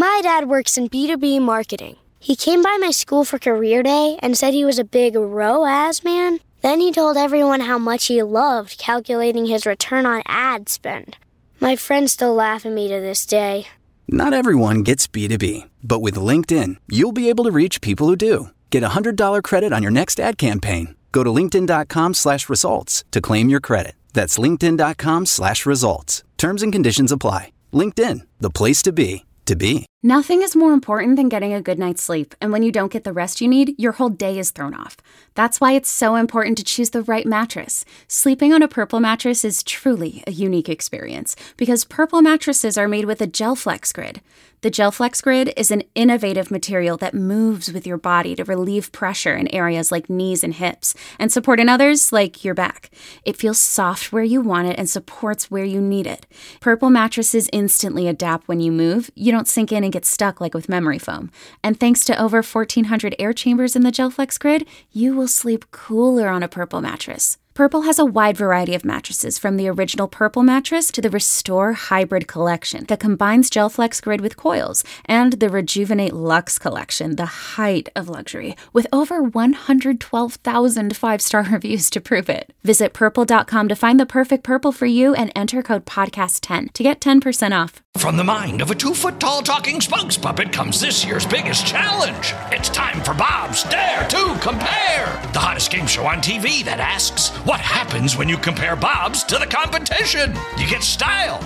My dad works in B2B marketing. He came by my school for career day and said he was a big ROAS man. Then he told everyone how much he loved calculating his return on ad spend. My friends still laugh at me to this day. Not everyone gets B2B, but with LinkedIn, you'll be able to reach people who do. Get a $100 credit on your next ad campaign. Go to linkedin.com/results to claim your credit. That's linkedin.com/results. Terms and conditions apply. LinkedIn, the place to be. Nothing is more important than getting a good night's sleep, and when you don't get the rest you need, your whole day is thrown off. That's why it's so important to choose the right mattress. Sleeping on a Purple mattress is truly a unique experience because Purple mattresses are made with a GelFlex Grid. The GelFlex Grid is an innovative material that moves with your body to relieve pressure in areas like knees and hips and support in others like your back. It feels soft where you want it and supports where you need it. Purple mattresses instantly adapt when you move. You don't sink in and get stuck like with memory foam. And thanks to over 1,400 air chambers in the GelFlex Grid, you will sleep cooler on a Purple mattress. Purple has a wide variety of mattresses, from the original Purple mattress to the Restore Hybrid collection that combines GelFlex Grid with coils, and the Rejuvenate Luxe collection, the height of luxury, with over 112,000 five-star reviews to prove it. Visit purple.com to find the perfect Purple for you and enter code podcast10 to get 10% off. From the mind of a 2-foot-tall talking spokes puppet comes this year's biggest challenge. It's time for Bob's Dare to Compare, the hottest game show on TV that asks, what happens when you compare Bob's to the competition? You get style.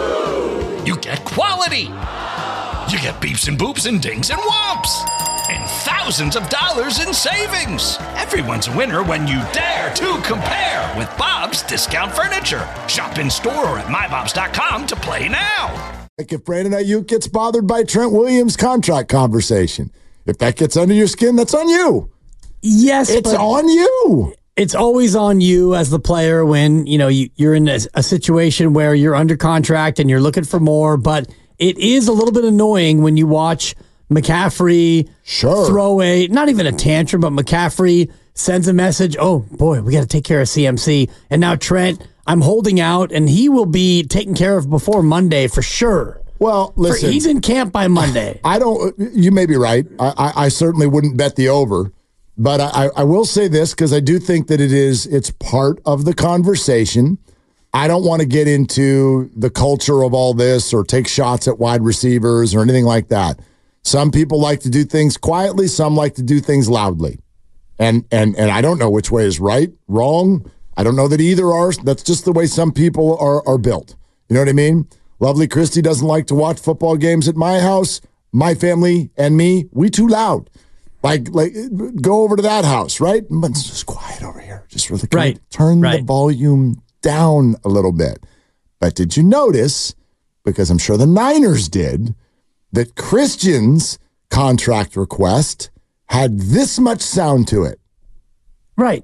You get quality. You get beeps and boops and dings and whomps. And thousands of dollars in savings. Everyone's a winner when you dare to compare with Bob's Discount Furniture. Shop in store or at mybobs.com to play now. Like if Brandon Ayuk gets bothered by Trent Williams' contract conversation, if that gets under your skin, that's on you. Yes, it's on you. It's always on you as the player when you're in a situation where you're under contract and you're looking for more. But it is a little bit annoying when you watch McCaffrey throw not even a tantrum, but McCaffrey sends a message. Oh boy, we got to take care of CMC, and now Trent, I'm holding out, and he will be taken care of before Monday for sure. Well, listen, he's in camp by Monday. You may be right. I certainly wouldn't bet the over. But I will say this, because I do think that it's part of the conversation. I don't want to get into the culture of all this or take shots at wide receivers or anything like that. Some people like to do things quietly. Some like to do things loudly. And I don't know which way is right, wrong. I don't know that either are. That's just the way some people are built. You know what I mean? Lovely Christy doesn't like to watch football games at my house. My family and me, we too loud. Like, go over to that house, right? But it's just quiet over here. Just really turn the volume down a little bit. But did you notice, because I'm sure the Niners did, that Christian's contract request had this much sound to it? Right.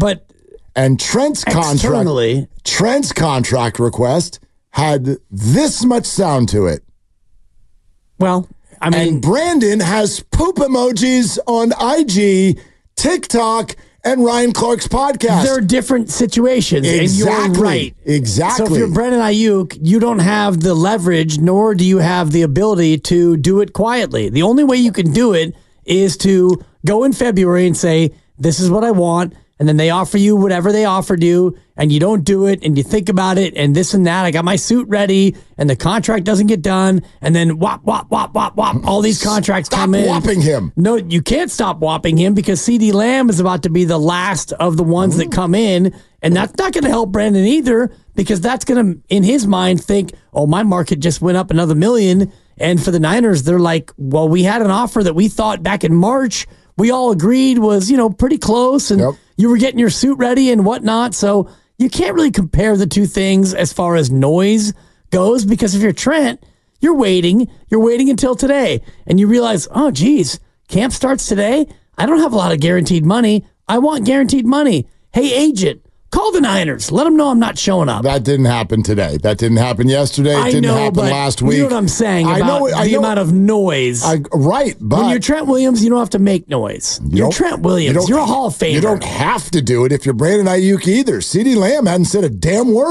And Trent's contract request had this much sound to it. Well, I mean, and Brandon has poop emojis on IG, TikTok, and Ryan Clark's podcast. They're different situations. Exactly. And you're right. Exactly. So if you're Brandon Ayuk, you don't have the leverage, nor do you have the ability to do it quietly. The only way you can do it is to go in February and say, this is what I want. And then they offer you whatever they offered you, and you don't do it, and you think about it, and this and that. I got my suit ready, and the contract doesn't get done, and then whop, whop, whop, whop, whop. All these contracts come in. Stop whopping him. No, you can't stop whopping him because CeeDee Lamb is about to be the last of the ones that come in, and that's not going to help Brandon either because that's going to, in his mind, think, oh, my market just went up another $1 million. And for the Niners, they're like, well, we had an offer that we thought back in March we all agreed was, pretty close, and you were getting your suit ready and whatnot. So you can't really compare the two things as far as noise goes, because if you're Trent, you're waiting until today, and you realize, oh, geez, camp starts today. I don't have a lot of guaranteed money. I want guaranteed money. Hey, agent, call the Niners. Let them know I'm not showing up. That didn't happen today. That didn't happen yesterday. It didn't happen last week. You know what I'm saying about the amount of noise. Right, but when you're Trent Williams, you don't have to make noise. You're Trent Williams. You're a Hall of Famer. You don't have to do it if you're Brandon Ayuk either. CeeDee Lamb hadn't said a damn word.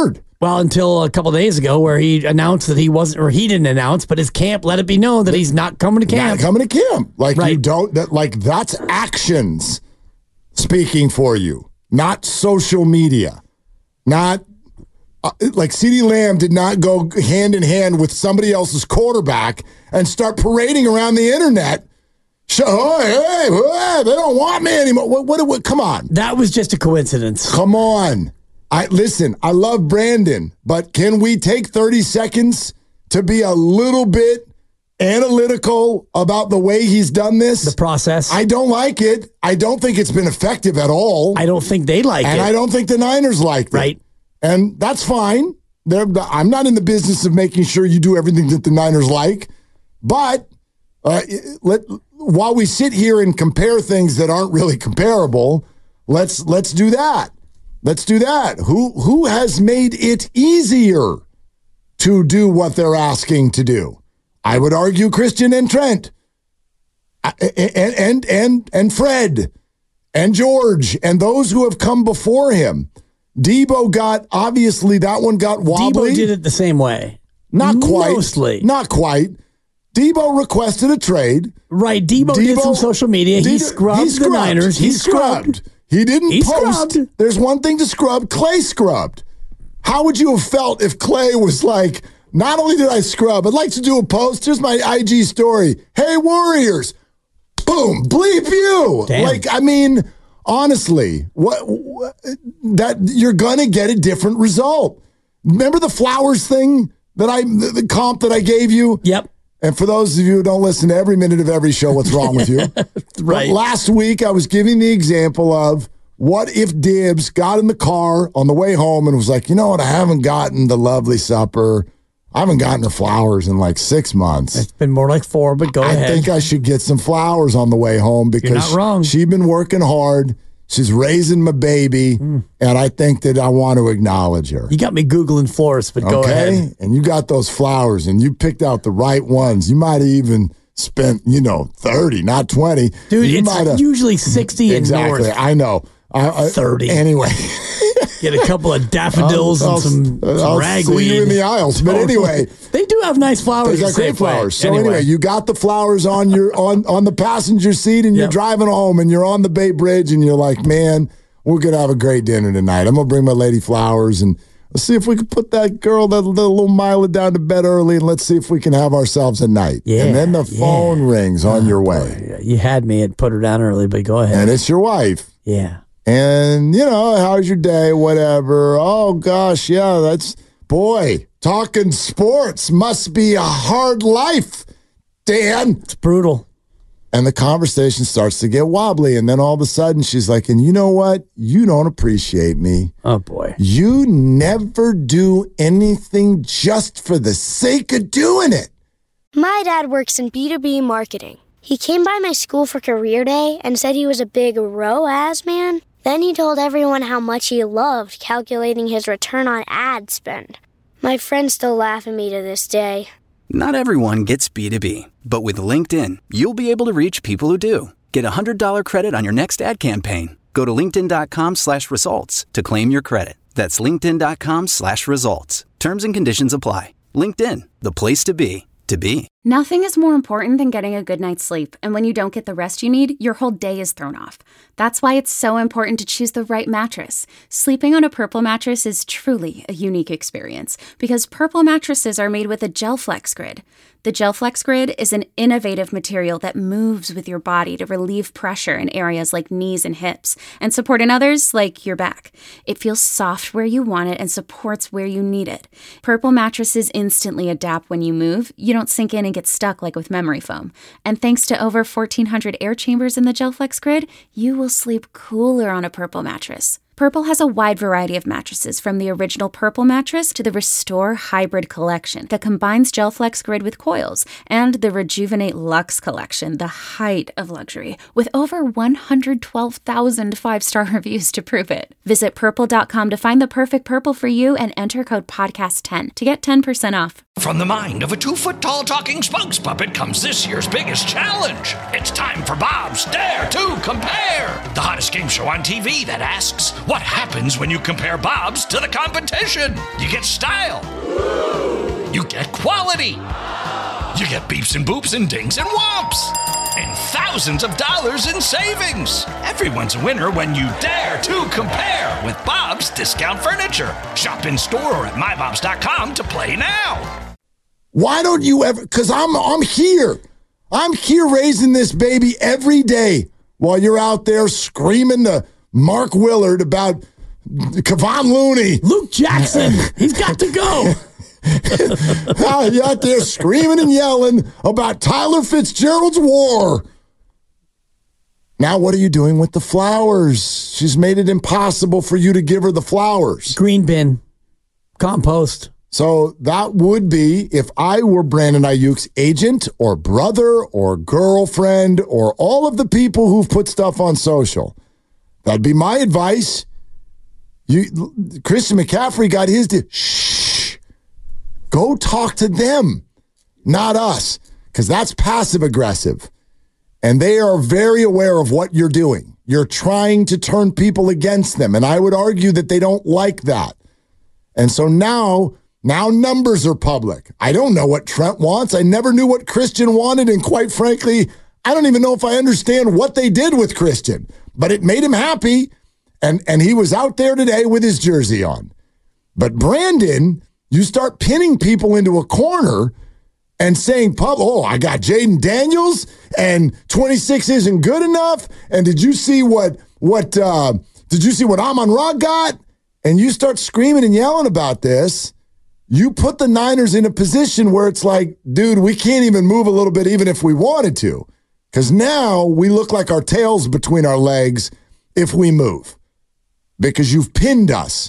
Well, until a couple of days ago where he announced that he wasn't, or he didn't announce, but his camp let it be known that he's not coming to camp. Not coming to camp. Like Right. you don't, that's actions speaking for you, not social media. Not, like CeeDee Lamb did not go hand in hand with somebody else's quarterback and start parading around the internet. Hey, they don't want me anymore. What, come on. That was just a coincidence. Come on. Listen, I love Brandon, but can we take 30 seconds to be a little bit analytical about the way he's done this? The process. I don't like it. I don't think it's been effective at all. I don't think they like it. And I don't think the Niners liked it. Right. And that's fine. I'm not in the business of making sure you do everything that the Niners like. But while we sit here and compare things that aren't really comparable, let's do that. Let's do that. Who has made it easier to do what they're asking to do? I would argue Christian and Trent, and Fred, and George, and those who have come before him. Debo obviously that one got wobbly. Debo did it the same way. Not quite. Mostly. Not quite. Debo requested a trade. Right. Debo did some social media. He scrubbed the Niners. He scrubbed. He didn't post. Scrubbed. There's one thing to scrub. Clay scrubbed. How would you have felt if Clay was like, not only did I scrub, I'd like to do a post. Here's my IG story. Hey, Warriors. Boom. Bleep you. Damn. Like, I mean, honestly, that you're going to get a different result. Remember the Flowers thing the comp that I gave you? Yep. And for those of you who don't listen to every minute of every show, what's wrong with you? Right. But last week, I was giving the example of what if Dibs got in the car on the way home and was like, you know what? I haven't gotten the lovely supper. I haven't gotten her flowers in like 6 months. It's been more like 4, but go ahead. I think I should get some flowers on the way home because You're not wrong. She's been working hard. She's raising my baby. And I think that I want to acknowledge her. You got me Googling florists, but go ahead. And you got those flowers and you picked out the right ones. You might have even spent, 30, not 20. Dude, you it's usually 60 and exactly. north. I know. 30. Anyway. Get a couple of daffodils and some ragweed. I'll see you in the aisles. But anyway. They do have nice flowers. They got great flowers. So anyway, you got the flowers on your on the passenger seat and you're driving home and you're on the Bay Bridge and you're like, man, we're going to have a great dinner tonight. I'm going to bring my lady flowers and let's see if we can put that girl, that little Mila down to bed early and let's see if we can have ourselves a night. Yeah, and then the phone rings on your way. Boy, you had me at put her down early, but go ahead. And it's your wife. Yeah. And, how's your day? Whatever. Oh, gosh, yeah, talking sports must be a hard life, Dan. It's brutal. And the conversation starts to get wobbly. And then all of a sudden she's like, and you know what? You don't appreciate me. Oh, boy. You never do anything just for the sake of doing it. My dad works in B2B marketing. He came by my school for career day and said he was a big ROAS man. Then he told everyone how much he loved calculating his return on ad spend. My friends still laugh at me to this day. Not everyone gets B2B, but with LinkedIn, you'll be able to reach people who do. Get a $100 credit on your next ad campaign. Go to linkedin.com/results to claim your credit. That's linkedin.com/results. Terms and conditions apply. LinkedIn, the place to be, to be. Nothing is more important than getting a good night's sleep, and when you don't get the rest you need, your whole day is thrown off. That's why it's so important to choose the right mattress. Sleeping on a Purple mattress is truly a unique experience because Purple mattresses are made with a GelFlex Grid. The GelFlex Grid is an innovative material that moves with your body to relieve pressure in areas like knees and hips and support in others like your back. It feels soft where you want it and supports where you need it. Purple mattresses instantly adapt when you move. You don't sink in and get stuck like with memory foam. And thanks to over 1,400 air chambers in the GelFlex Grid, you will sleep cooler on a Purple mattress. Purple has a wide variety of mattresses, from the original Purple mattress to the Restore Hybrid collection that combines GelFlex Grid with coils, and the Rejuvenate Luxe collection, the height of luxury, with over 112,000 five-star reviews to prove it. Visit Purple.com to find the perfect Purple for you and enter code PODCAST10 to get 10% off. From the mind of a 2-foot-tall talking spokes puppet comes this year's biggest challenge. It's time for Bob's Dare to Compare, the hottest game show on TV that asks, what happens when you compare Bob's to the competition? You get style. You get quality. You get beeps and boops and dings and whomps. And thousands of dollars in savings. Everyone's a winner when you dare to compare with Bob's Discount Furniture. Shop in store or at mybobs.com to play now. Why don't you ever? Because I'm here. I'm here raising this baby every day while you're out there screaming to Mark Willard about Kevon Looney. Luke Jackson, he's got to go. You're out there screaming and yelling about Tyler Fitzgerald's war. Now what are you doing with the flowers? She's made it impossible for you to give her the flowers. Green bin. Compost. So that would be, if I were Brandon Ayuk's agent or brother or girlfriend or all of the people who've put stuff on social, that'd be my advice. Christian McCaffrey got his shh. Go talk to them, not us, because that's passive aggressive. And they are very aware of what you're doing. You're trying to turn people against them. And I would argue that they don't like that. And so now numbers are public. I don't know what Trent wants. I never knew what Christian wanted. And quite frankly, I don't even know if I understand what they did with Christian. But it made him happy. And he was out there today with his jersey on. But Brandon, you start pinning people into a corner and saying, I got Jaden Daniels and 26 isn't good enough. And did you see what Amon-Ra got? And you start screaming and yelling about this. You put the Niners in a position where it's like, dude, we can't even move a little bit even if we wanted to. Because now we look like our tails between our legs if we move. Because you've pinned us.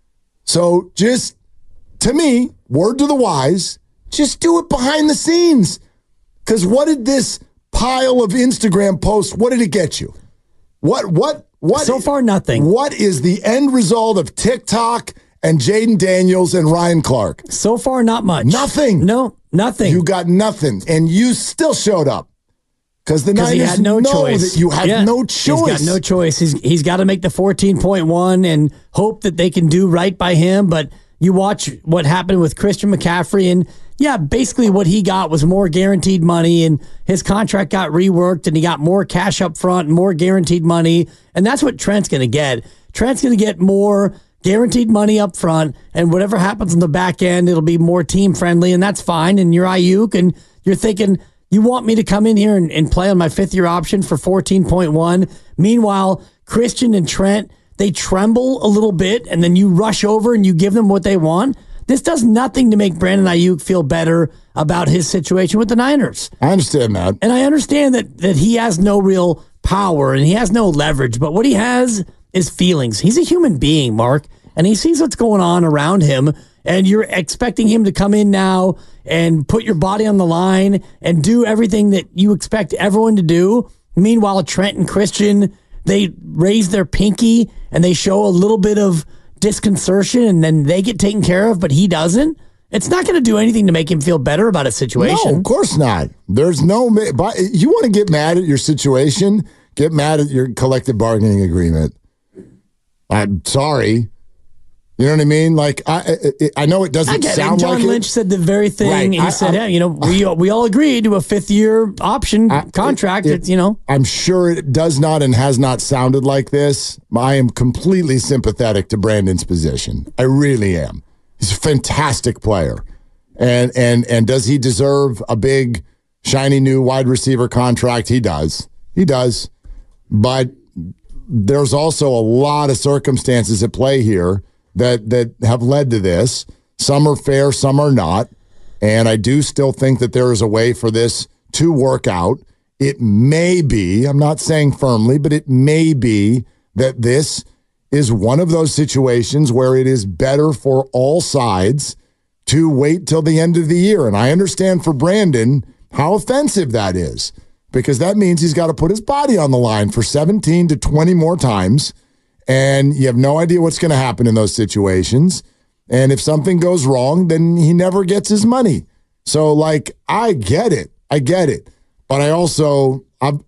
So just, to me, word to the wise, just do it behind the scenes. Because what did this pile of Instagram posts, what did it get you? What? So far, nothing. What is the end result of TikTok and Jaden Daniels and Ryan Clark? So far, not much. Nothing. No, nothing. You got nothing. And you still showed up. Because the Niners know that you have no choice. He's got no choice. He's got to make the 14.1 and hope that they can do right by him. But you watch what happened with Christian McCaffrey, and basically what he got was more guaranteed money, and his contract got reworked, and he got more cash up front and more guaranteed money. And that's what Trent's going to get. Trent's going to get more guaranteed money up front, and whatever happens on the back end, it'll be more team friendly, and that's fine. And you're Ayuk, and you're thinking, you want me to come in here and play on my fifth-year option for 14.1? Meanwhile, Christian and Trent, they tremble a little bit, and then you rush over and you give them what they want. This does nothing to make Brandon Ayuk feel better about his situation with the Niners. I understand that. And I understand that he has no real power and he has no leverage, but what he has is feelings. He's a human being, Mark, and he sees what's going on around him, and you're expecting him to come in now and put your body on the line and do everything that you expect everyone to do. Meanwhile, Trent and Christian, they raise their pinky and they show a little bit of disconcertion, and then they get taken care of, but he doesn't. It's not going to do anything to make him feel better about his situation. No, of course not. There's no... You want to get mad at your situation? Get mad at your collective bargaining agreement. I'm sorry. You know what I mean? Like, I know it doesn't sound like it. John Lynch said the very thing. Right. He said, we all agreed to a fifth-year option contract. I'm sure it does not and has not sounded like this. I am completely sympathetic to Brandon's position. I really am. He's a fantastic player. And does he deserve a big, shiny new wide receiver contract? He does. He does. But there's also a lot of circumstances at play here that have led to this. Some are fair, some are not. And I do still think that there is a way for this to work out. It may be, I'm not saying firmly, but it may be that this is one of those situations where it is better for all sides to wait till the end of the year. And I understand for Brandon how offensive that is, because that means he's got to put his body on the line for 17 to 20 more times. And you have no idea what's going to happen in those situations. And if something goes wrong, then he never gets his money. So, like, I get it. But I also, I've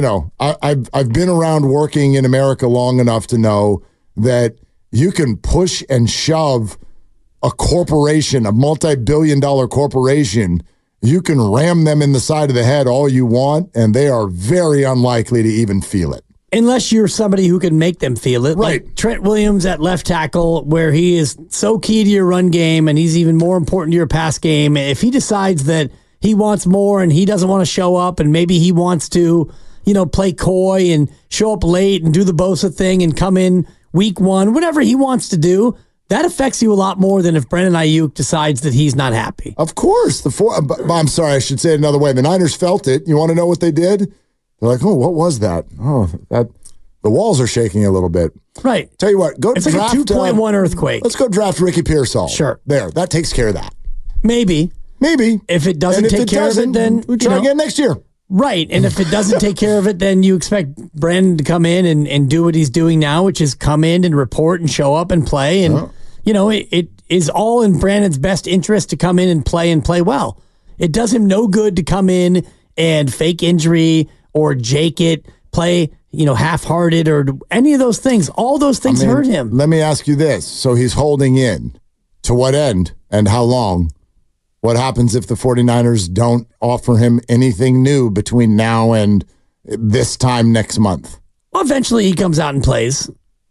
been around working in America long enough to know that you can push and shove a corporation, a multi-billion-dollar corporation. You can ram them in the side of the head all you want, and they are very unlikely to even feel it. Unless you're somebody who can make them feel it. Right. Like Trent Williams at left tackle, where he is so key to your run game, and he's even more important to your pass game. If he decides that he wants more and he doesn't want to show up, and maybe he wants to, play coy and show up late and do the Bosa thing and come in week one, whatever he wants to do, that affects you a lot more than if Brandon Ayuk decides that he's not happy. Of course. I'm sorry, I should say it another way. The Niners felt it. You want to know what they did? They're like, oh, what was that? Oh, the walls are shaking a little bit. Right. Tell you what, it's draft. It's like a 2.1 earthquake. Let's go draft Ricky Pearsall. Sure. There, that takes care of that. Maybe. If it doesn't take care of it, then we try again next year. Right. And if it doesn't take care of it, then you expect Brandon to come in and do what he's doing now, which is come in and report and show up and play. And, it is all in Brandon's best interest to come in and play well. It does him no good to come in and fake injury or jake it, play, half-hearted or any of those things. All those things hurt him. Let me ask you this. So he's holding in. To what end and how long? What happens if the 49ers don't offer him anything new between now and this time next month? Well, eventually he comes out and plays,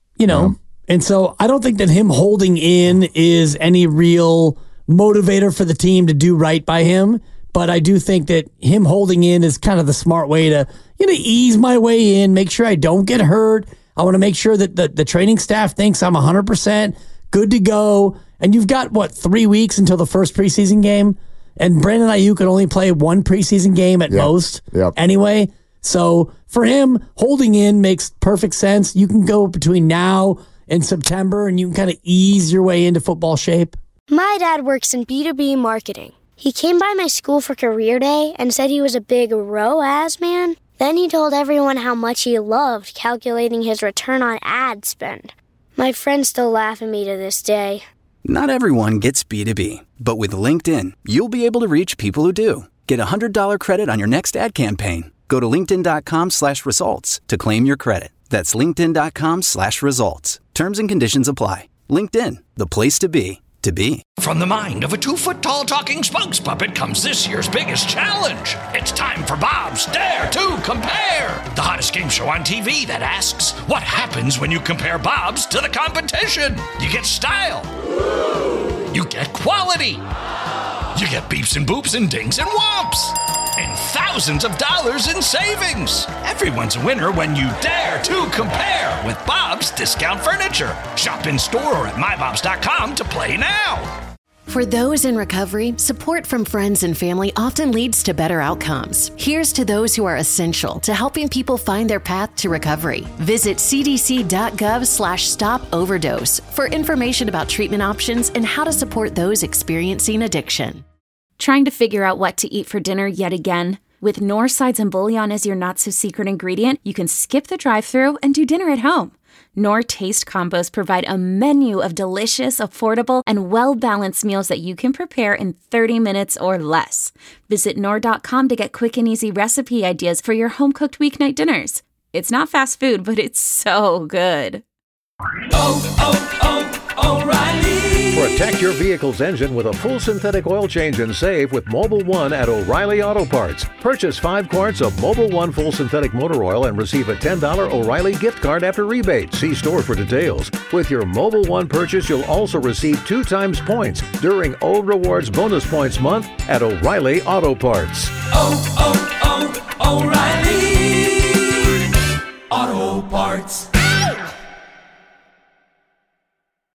And so I don't think that him holding in is any real motivator for the team to do right by him. But I do think that him holding in is kind of the smart way to, ease my way in, make sure I don't get hurt. I want to make sure that the training staff thinks I'm 100% good to go. And you've got, 3 weeks until the first preseason game? And Brandon Ayuk could only play one preseason game at most anyway. So for him, holding in makes perfect sense. You can go between now and September, and you can kind of ease your way into football shape. My dad works in B2B marketing. He came by my school for career day and said he was a big ROAS man. Then he told everyone how much he loved calculating his return on ad spend. My friends still laugh at me to this day. Not everyone gets B2B, but with LinkedIn, you'll be able to reach people who do. Get a $100 credit on your next ad campaign. Go to linkedin.com/results to claim your credit. That's linkedin.com/results. Terms and conditions apply. LinkedIn, the place to be. From the mind of a 2-foot-tall talking spokes puppet comes this year's biggest challenge. It's time for Bob's Dare to Compare, the hottest game show on TV that asks, what happens when you compare Bob's to the competition? You get style. You get quality. You get beeps and boops and dings and whomps. And thousands of dollars in savings. Everyone's a winner when you dare to compare with Bob's Discount Furniture. Shop in store or at mybobs.com to play now. For those in recovery, support from friends and family often leads to better outcomes. Here's to those who are essential to helping people find their path to recovery. Visit cdc.gov/stop-overdose for information about treatment options and how to support those experiencing addiction. Trying to figure out what to eat for dinner yet again? With Knorr sides and bouillon as your not-so-secret ingredient, you can skip the drive-thru and do dinner at home. Knorr Taste Combos provide a menu of delicious, affordable, and well-balanced meals that you can prepare in 30 minutes or less. Visit Knorr.com to get quick and easy recipe ideas for your home-cooked weeknight dinners. It's not fast food, but it's so good. O'Reilly. Protect your vehicle's engine with a full synthetic oil change and save with Mobil 1 at O'Reilly Auto Parts. Purchase 5 quarts of Mobil 1 full synthetic motor oil and receive a $10 O'Reilly gift card after rebate. See store for details. With your Mobil 1 purchase, you'll also receive 2 times points during O Rewards Bonus Points Month at O'Reilly Auto Parts. O'Reilly Auto Parts.